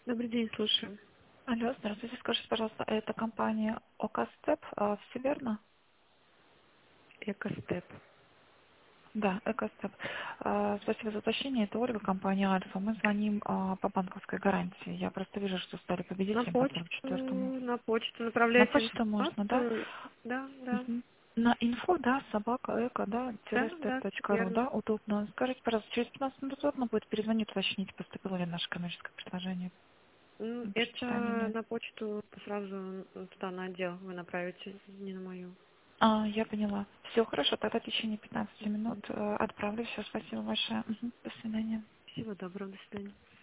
Добрый день, слушаю. Алло, здравствуйте. Скажите, пожалуйста, это компания Окастеп, все верно? Экостеп. Да, Экостеп. Спасибо за уточнение. Это Ольга, компания Альфа. Мы звоним по банковской гарантии. Я просто вижу, что стали На победителем по почту, 44-му. на почту На направляйте почту можно, да? информацию. Да, да, Мгм. На инфо, да, собака, эко, да, да, да, степ.ру, верно. да, удобно. Скажите, пожалуйста, через 15 минут удобно будет перезвонить, уточнить, поступило ли наше коммерческое предложение. Прочитали Это нет. на почту сразу туда, на отдел вы направите, не на мою. Я поняла. Все хорошо, тогда в течение 15 минут отправлю. Все, спасибо большое. Мгм. До свидания. Всего доброго, до свидания.